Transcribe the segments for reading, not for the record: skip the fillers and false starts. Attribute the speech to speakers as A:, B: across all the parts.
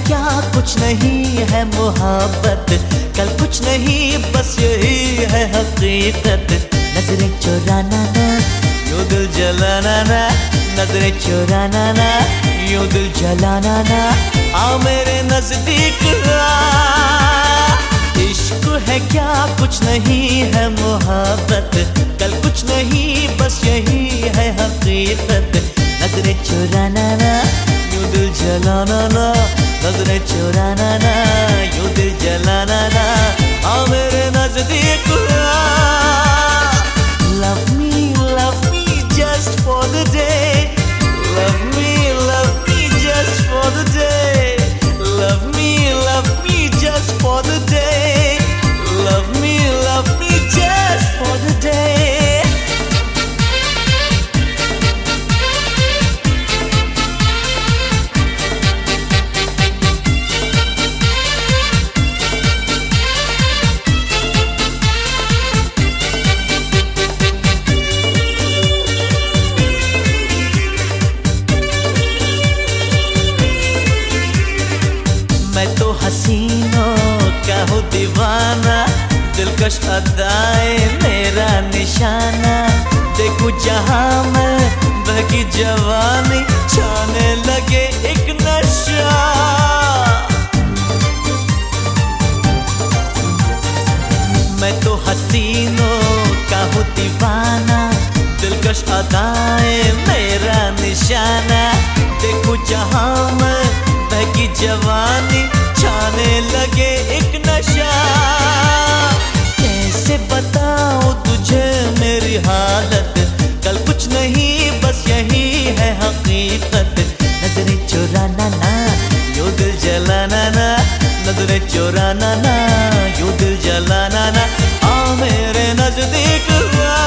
A: क्या कुछ नहीं है मोहब्बत, कल कुछ नहीं बस यही है हकीकत। नजरें चुराना ना यूं दिल जलाना ना, नजरें चुराना ना यूं दिल जलाना ना, आ मेरे नजदीक आ। इश्क है क्या कुछ नहीं है मोहब्बत, कल कुछ नहीं बस यही है हकीकत। नजरें चुराना ना यूं दिल जलाना ना, नजरें चुराना ना यूं दिल जलाना ना, आ मेरे नजदीक आ। Love me just for the day, love me just for the day, love me just for the day, love me just for the day. मैं तो हसीनों का हूँ दीवाना, दिलकश अदाएं मेरा निशाना। देखूं जहाँ मैं बहकी जवानी, छाने लगे एक नशा। मैं तो हसीनों का हूँ दीवाना, दिलकश अदाएं मेरा निशाना। देखूं जहाँ मैं बहकी जवानी, छाने लगे एक नशा। कैसे बताऊं तुझे मेरी हालत, कल कुछ नहीं बस यही है हकीकत। नजरें चुराना ना यूं दिल जलाना ना, नजरें चुराना ना यूं दिल जलाना ना, आ मेरे नजदीक आ।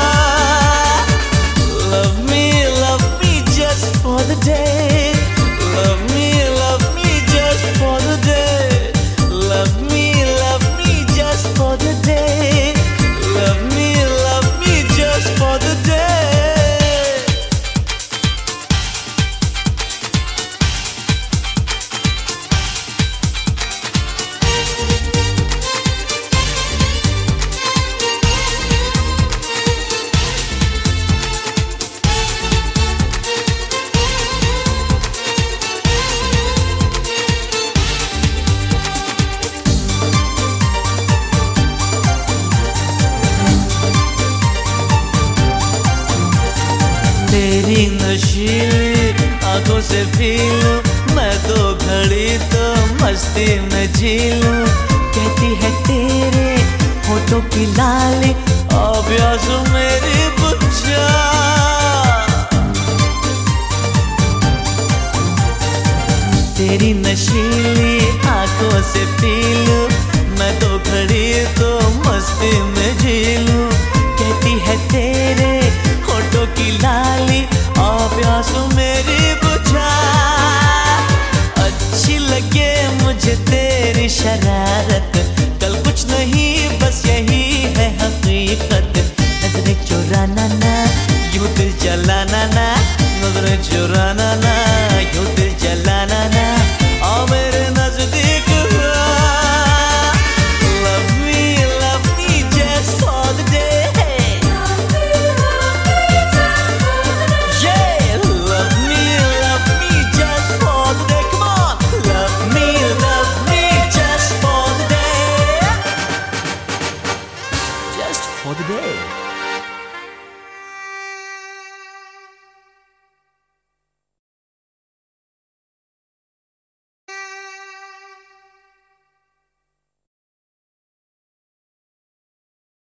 A: Love me just for the day, love me just for the day, love me just for the day, love me just for the day. तेरी नशीली आंखों से पी लूं मैं तो घड़ी, तो मस्ती में जी लूं। कहती है तेरे होठों की लाली अभ्यास